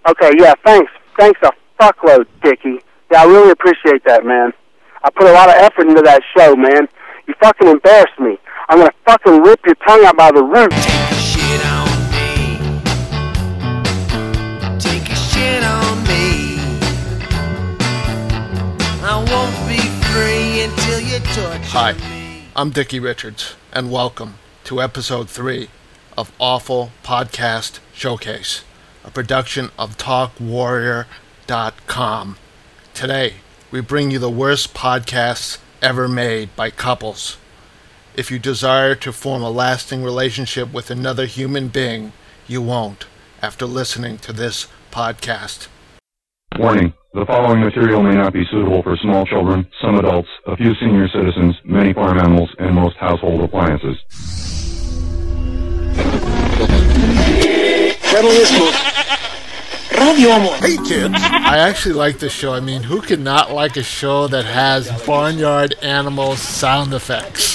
Okay, yeah, thanks. Thanks a fuckload, Dickie. Yeah, I really appreciate that, man. I put a lot of effort into that show, man. You fucking embarrassed me. I'm gonna fucking rip your tongue out by the roots. Take a shit on me. Take a shit on me. I won't be free until you torture Hi, me. I'm Dickie Richards, and welcome to episode 3 of Awful Podcast Showcase, a production of TalkWarrior.com. Today, we bring you the worst podcasts ever made by couples. If you desire to form a lasting relationship with another human being, you won't after listening to this podcast. Warning, the following material may not be suitable for small children, some adults, a few senior citizens, many farm animals, and most household appliances. Hey kids! I actually like this show. I mean, who could not like a show that has barnyard animal sound effects?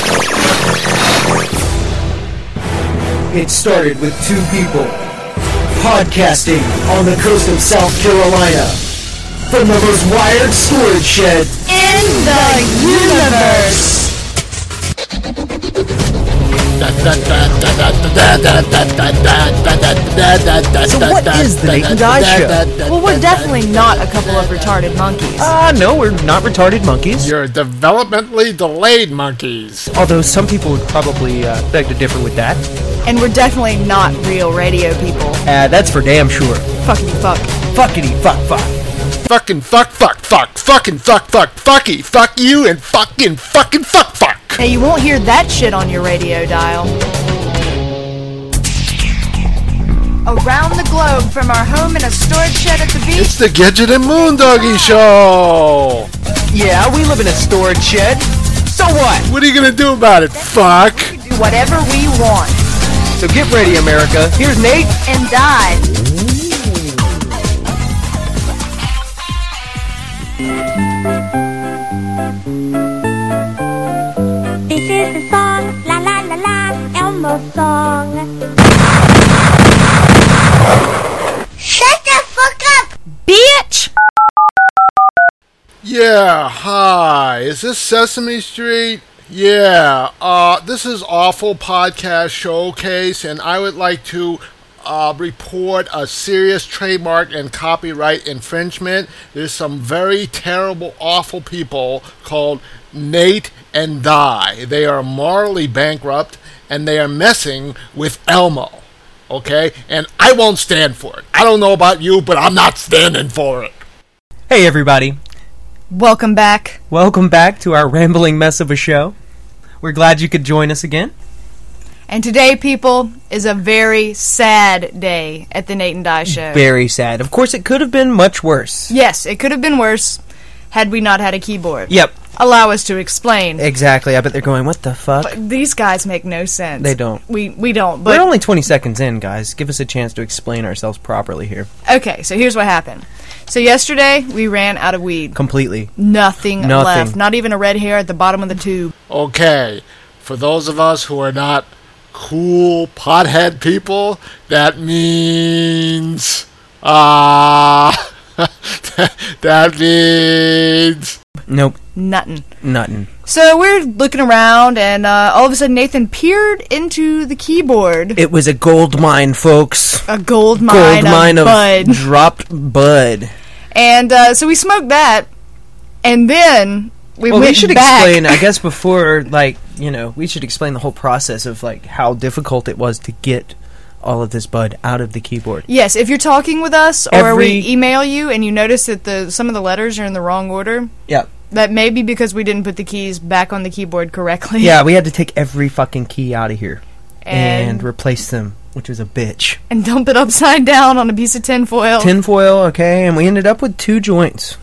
It started with two people podcasting on the coast of South Carolina from the most wired storage shed in the universe. So what is the Nate and Di Show? Well, we're definitely not a couple of retarded monkeys. No, we're not retarded monkeys. You're developmentally delayed monkeys. Although some people would probably beg to differ with that. And we're definitely not real radio people. That's for damn sure. Fuckity fuck. Fuckity fuck fuck. Fucking fuck, fucking fuck, fucky, fuck you, and fucking fuck. Hey, you won't hear that shit on your radio dial. Around the globe from our home in a storage shed at the beach. It's the Gadget and Moondoggy Show! Yeah, we live in a storage shed. So what? What are you gonna do about it, fuck? We do whatever we want. So get ready, America. Here's Nate And die. This is the song, la la la la, Elmo song. Shut the fuck up, Bitch! Yeah, hi. Is this Sesame Street? Yeah, this is Awful Podcast Showcase, and I would like to report a serious trademark and copyright infringement. There's some very terrible, awful people called Nate and Di. They are morally bankrupt, and they are messing with Elmo. Okay? And I won't stand for it. I don't know about you, but I'm not standing for it. Hey everybody, Welcome back. welcome back to our rambling mess of a show. We're glad you could join us again. And today, people, is a very sad day at the Nate and Di Show. Very sad. Of course, it could have been much worse. Yes, it could have been worse had we not had a keyboard. Yep, Allow us to explain. exactly. I bet they're going, what the fuck? But these guys make no sense. They don't. We don't, but... We're only 20 seconds in, guys. Give us a chance to explain ourselves properly here. Okay, so here's what happened. So yesterday, we ran out of weed. Completely. Nothing left. Not even a red hair at the bottom of the tube. Okay, for those of us who are not cool pothead people, that means that means Nope. Nothing. So we're looking around, and all of a sudden Nathan peered into the keyboard. It was a gold mine, folks. A gold mine of bud. Dropped bud. And so we smoked that, and then we went we should back. explain, I guess, before, we should explain the whole process of, how difficult it was to get all of this bud out of the keyboard. Yes, if you're talking with us, or we email you, and you notice that some of the letters are in the wrong order, Yeah. that may be because we didn't put the keys back on the keyboard correctly. Yeah, we had to take every fucking key out of here and And replace them, which was a bitch. and dump it upside down on a piece of tinfoil. Tinfoil, okay, and we ended up with 2 joints.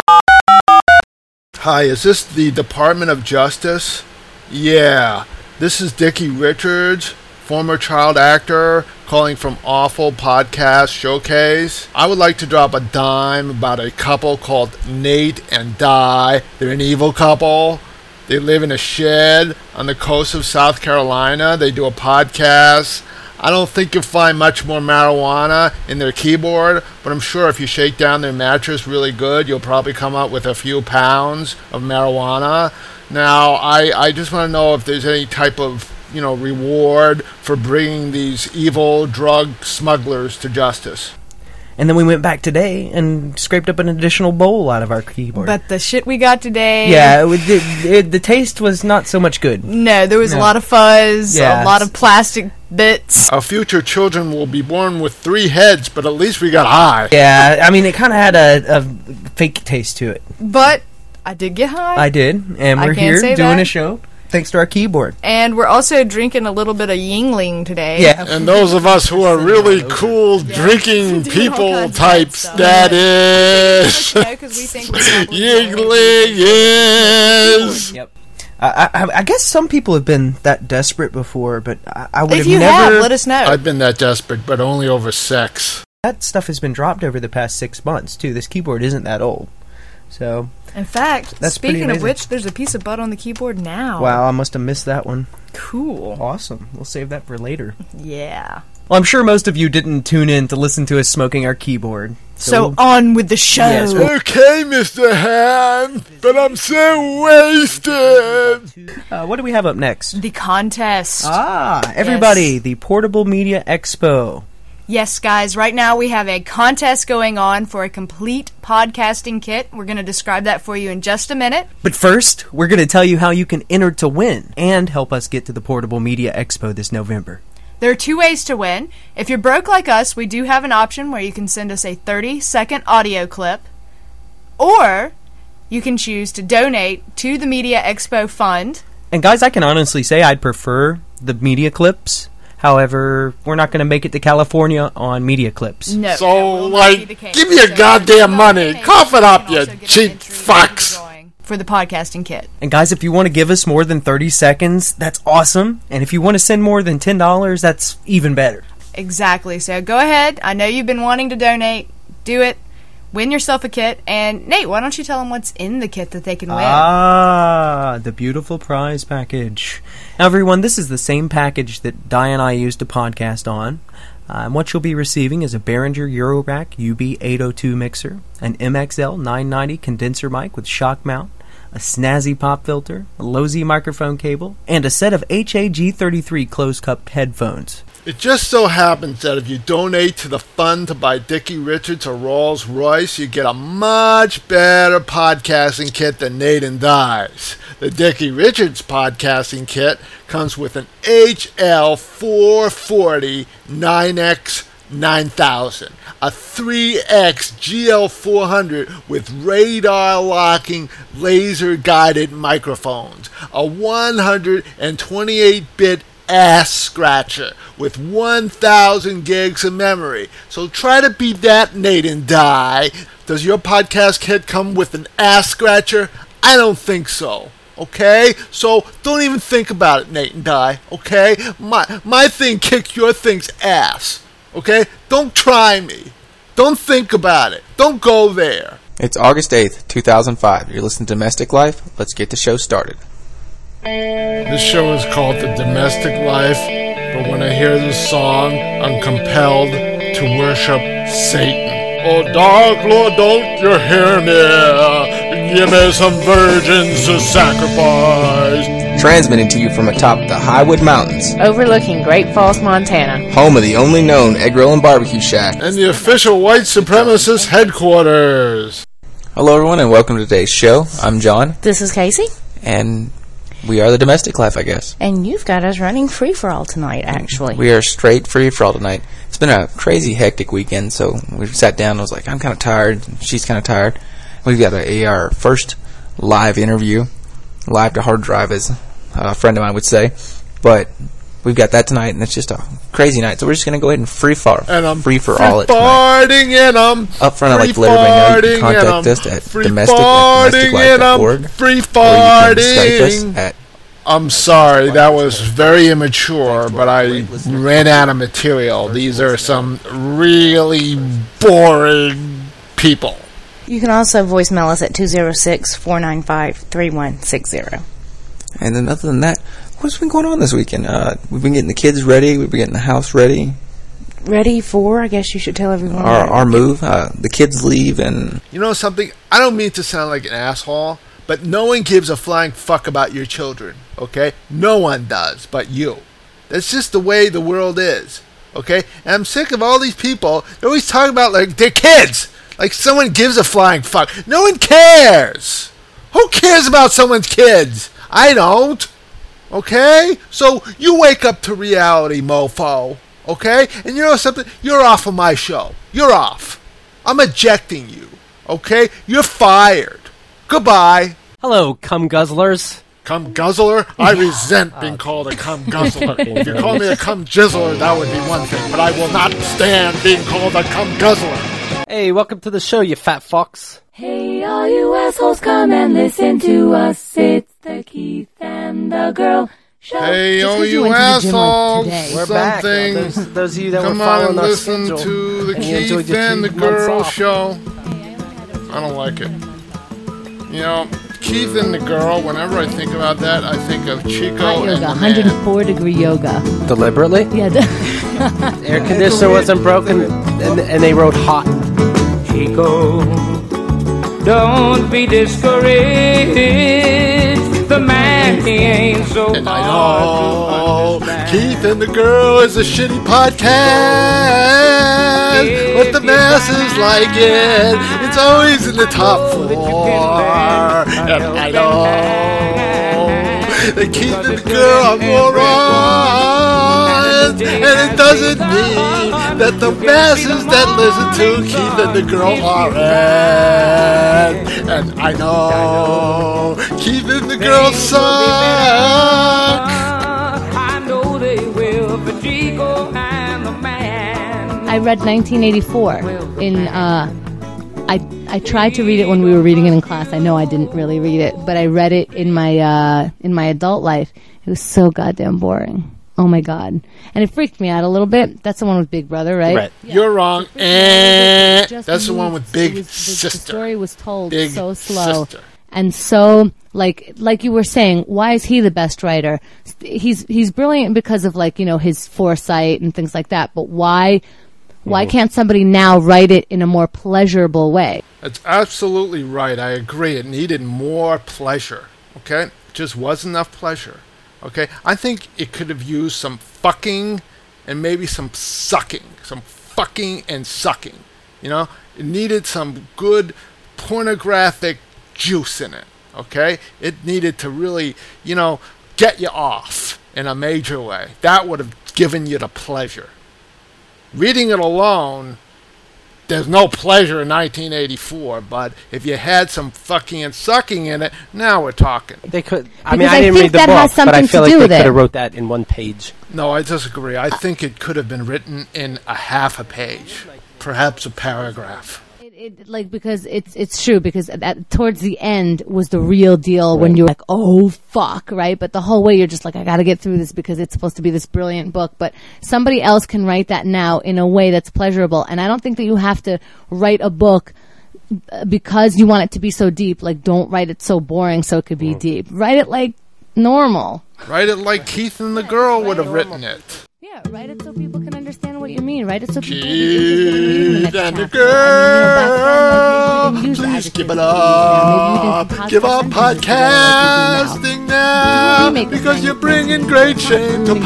Hi, is this the Department of Justice? Yeah, this is Dickie Richards, former child actor, calling from Awful Podcast Showcase. I would like to drop a dime about a couple called Nate and Di. They're an evil couple. They live in a shed on the coast of South Carolina. They do a podcast. I don't think you'll find much more marijuana in their keyboard, but I'm sure if you shake down their mattress really good, you'll probably come up with a few pounds of marijuana. Now, I just want to know if there's any type of, reward for bringing these evil drug smugglers to justice. And then we went back today and scraped up an additional bowl out of our keyboard. But the shit we got today... Yeah, the taste was not so much good. No, there was a lot of fuzz, a lot of plastic bits. Our future children will be born with 3 heads, but at least we got high. Yeah, I mean, it kind of had a fake taste to it. But I did get high. I did, and we're here doing a show. Thanks to our keyboard. And we're also drinking a little bit of Yingling today. Yeah. And those of us who are really cool drinking people types, that is... Yingling is... Yep. I guess some people have been that desperate before, but I would have never... If you have, let us know. I've been that desperate, but only over sex. That stuff has been dropped over the past 6 months, too. This keyboard isn't that old. So... In fact, that's speaking of which, there's a piece of butt on the keyboard now. Wow, I must have missed that one. Cool. Awesome. We'll save that for later. Yeah. Well, I'm sure most of you didn't tune in to listen to us smoking our keyboard. So on with the show. Yes, okay, Mr. Hand, but I'm so wasted. What do we have up next? The contest. Everybody, the Portable Media Expo. Yes, guys, right now we have a contest going on for a complete podcasting kit. We're going to describe that for you in just a minute. But first, we're going to tell you how you can enter to win and help us get to the Portable Media Expo this November. There are 2 ways to win. If you're broke like us, we do have an option where you can send us a 30-second audio clip, or you can choose to donate to the Media Expo Fund. And guys, I can honestly say I'd prefer the media clips. However, we're not going to make it to California on media clips. No. So, give me your goddamn money. Cough it up, you cheap fucks. For the podcasting kit. And guys, if you want to give us more than 30 seconds, that's awesome. And if you want to send more than $10, that's even better. Exactly. So go ahead. I know you've been wanting to donate. Do it. Win yourself a kit. And Nate, why don't you tell them what's in the kit that they can win? The beautiful prize package. Now, everyone, this is the same package that Di and I used to podcast on. And what you'll be receiving is a Behringer Eurorack UB802 mixer, an MXL 990 condenser mic with shock mount, a snazzy pop filter, a low-Z microphone cable, and a set of HAG33 closed-cup headphones. It just so happens that if you donate to the fund to buy Dickie Richards or Rolls Royce, you get a much better podcasting kit than Nate and Di's. The Dickie Richards podcasting kit comes with an HL440 9X 9000, a 3X GL400 with radar locking laser guided microphones, a 128-bit ass scratcher with 1,000 gigs of memory. So try to beat that, Nate and Di. Does your podcast kit come with an ass scratcher? I don't think so. Okay? So don't even think about it, Nate and Di. Okay? My thing kicks your thing's ass. Okay? Don't try me. Don't think about it. Don't go there. It's August 8th, 2005. You're listening to Domestic Life. Let's get the show started. This show is called The Domestic Life, but when I hear this song, I'm compelled to worship Satan. Oh, dark Lord, don't you hear me? Give me some virgins to sacrifice. Transmitting to you from atop the Highwood Mountains, overlooking Great Falls, Montana, home of the only known egg roll and barbecue shack, and the official white supremacist headquarters. Hello, everyone, and welcome to today's show. I'm John. This is Casey. And we are the Domestic Life, I guess. And you've got us running free-for-all tonight, actually. We are straight free-for-all tonight. It's been a crazy, hectic weekend, so we sat down and I was like, I'm kind of tired. She's kind of tired. We've got our first live interview. Live to hard drive, as a friend of mine would say. But we've got that tonight, and it's just a crazy night. So we're just going to go ahead and free-for-all it tonight. And I'm up front, I'd like to let everybody know you can contact us at domestic@domesticlife.org. Free-farting. I'm sorry, that was very immature, but I ran out of material. These are some really boring people. You can also voicemail us at 206-495-3160. And then other than that, what's been going on this weekend? We've been getting the kids ready. We've been getting the house ready. Ready for, I guess you should tell everyone. Our move. The kids leave and... You know something? I don't mean to sound like an asshole, but no one gives a flying fuck about your children, okay? No one does but you. That's just the way the world is, okay? And I'm sick of all these people. They're always talking about, like, their kids. Like someone gives a flying fuck. No one cares. Who cares about someone's kids? I don't. Okay? So you wake up to reality, mofo. Okay? And you know something? You're off of my show. You're off. I'm ejecting you. Okay? You're fired. Goodbye. Hello, cum guzzlers. Cum guzzler? I resent being called a cum guzzler. If you call me a cum jizzler, that would be one thing. But I will not stand being called a cum guzzler. Hey, welcome to the show, you fat fox. Hey, all you assholes, come and listen to us. It's the Keith and the Girl Show. Hey, all you assholes. We're back. Those of you that were following our schedule. Come on and listen to the Keith and the Girl Show. I don't like it. You know, Keith and the Girl, whenever I think about that, I think of Chico hot yoga, and the 104-degree yoga. Deliberately? Yeah. Air conditioner wasn't broken, and they wrote hot. Chico, don't be discouraged. The man, he ain't so and hard I know Keith and the Girl is a shitty podcast, but the masses like it. It's always in the top 4. And I know that Keith and the Girl are morons, and it doesn't mean that the masses that listen to Keith and the Girl aren't. And I know Keith and the Girl suck. I know they will, but Chico and the man. I read 1984 in I tried to read it when we were reading it in class. I know I didn't really read it, but I read it in my adult life. It was so goddamn boring. Oh my god. And it freaked me out a little bit. That's the one with Big Brother, right? Right. Yeah. You're wrong. That's the one with Big Sister. The story was told Big so slow. Sister. And so, like you were saying, why is he the best writer? He's brilliant because of, like, you know, his foresight and things like that. But why can't somebody now write it in a more pleasurable way? That's absolutely right. I agree. It needed more pleasure. Okay? It just wasn't enough pleasure. Okay? I think it could have used some fucking and maybe some sucking. Some fucking and sucking. You know? It needed some good pornographic juice in it. Okay? It needed to really, you know, get you off in a major way. That would have given you the pleasure. Reading it alone, there's no pleasure in 1984, but if you had some fucking and sucking in it, now we're talking. They could. I mean, I didn't read the book, but I feel like they could have wrote that in one page. No, I disagree. I think it could have been written in a half a page, perhaps a paragraph. Because it's true, because towards the end was the real deal when you're like, oh fuck, right? But the whole way you're just like, I gotta get through this because it's supposed to be this brilliant book. But somebody else can write that now in a way that's pleasurable. And I don't think that you have to write a book because you want it to be so deep. Like, don't write it so boring so it could be deep. Write it like normal. Write it like Keith and the Girl would have written it. Yeah, write it so people can understand what you mean. Write it so people Keith and the Girl, please give it up. Give up podcasting now, because you're bringing great shame to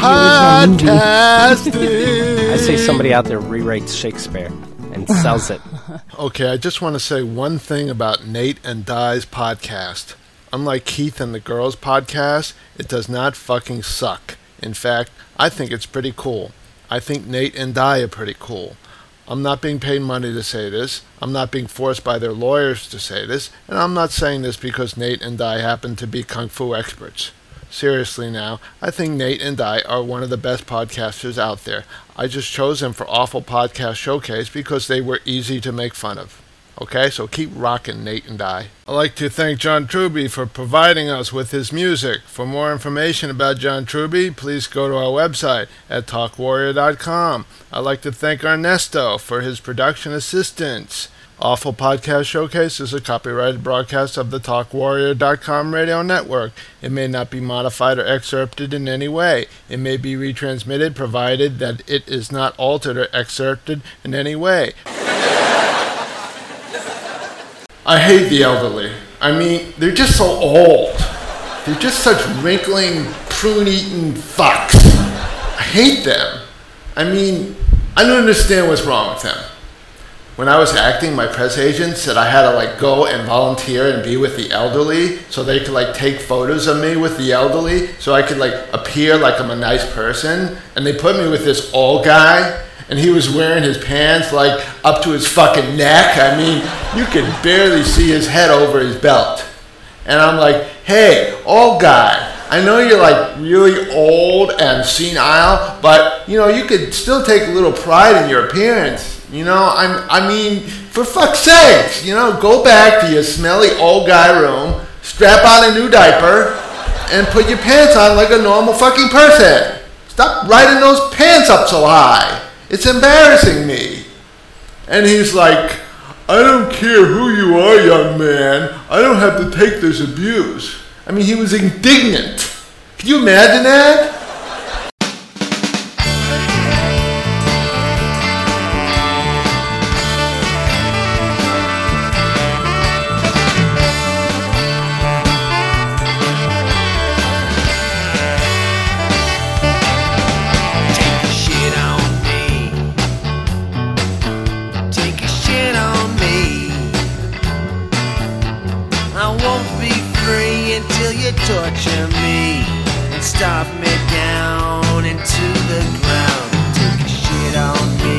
podcasting. I say somebody out there rewrites Shakespeare and sells it. Okay, I just want to say one thing about Nate and Di's podcast. Unlike Keith and the Girl's podcast, it does not fucking suck. In fact, I think it's pretty cool. I think Nate and Di are pretty cool. I'm not being paid money to say this. I'm not being forced by their lawyers to say this. And I'm not saying this because Nate and Di happen to be kung fu experts. Seriously now, I think Nate and Di are one of the best podcasters out there. I just chose them for Awful Podcast Showcase because they were easy to make fun of. Okay, so keep rocking, Nate and Di. I'd like to thank John Truby for providing us with his music. For more information about John Truby, please go to our website at talkwarrior.com. I'd like to thank Ernesto for his production assistance. Awful Podcast Showcase is a copyrighted broadcast of the TalkWarrior.com radio network. It may not be modified or excerpted in any way. It may be retransmitted provided that it is not altered or excerpted in any way. I hate the elderly. I mean, they're just so old. They're just such wrinkling, prune-eating fucks. I hate them. I mean, I don't understand what's wrong with them. When I was acting, my press agent said I had to like go and volunteer and be with the elderly so they could like take photos of me with the elderly so I could like appear like I'm a nice person. And they put me with this old guy and he was wearing his pants like up to his fucking neck. I mean, you could barely see his head over his belt. And I'm like, hey, old guy, I know you're like really old and senile, but you know, you could still take a little pride in your appearance. You know, I mean, for fuck's sakes, you know, go back to your smelly old guy room, strap on a new diaper, and put your pants on like a normal fucking person. Stop riding those pants up so high. It's embarrassing me. And he's like, I don't care who you are, young man. I don't have to take this abuse. I mean, he was indignant. Can you imagine that? Torture me and stop me down into the ground. Take a shit on me.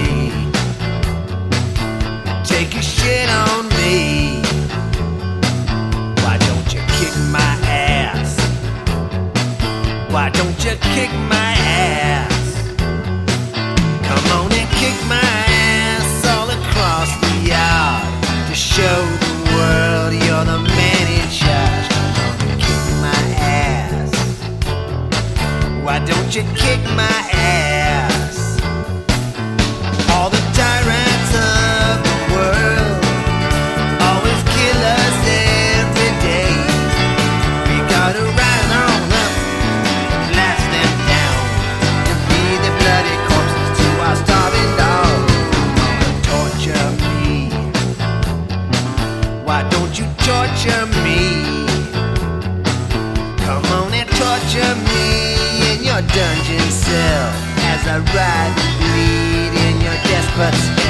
Take a shit on me. Why don't you kick my ass? Why don't you kick my ass? Come on and kick my ass all across the yard to show the world you're the man in charge. Why don't you kick my ass? All the tyrants of the world always kill us every day. We gotta rise on up and blast them down to be the bloody corpses to our starving dogs. Torture me. Why don't you torture me? Come on and torture me. Your dungeon cell as I ride and bleed in your desperate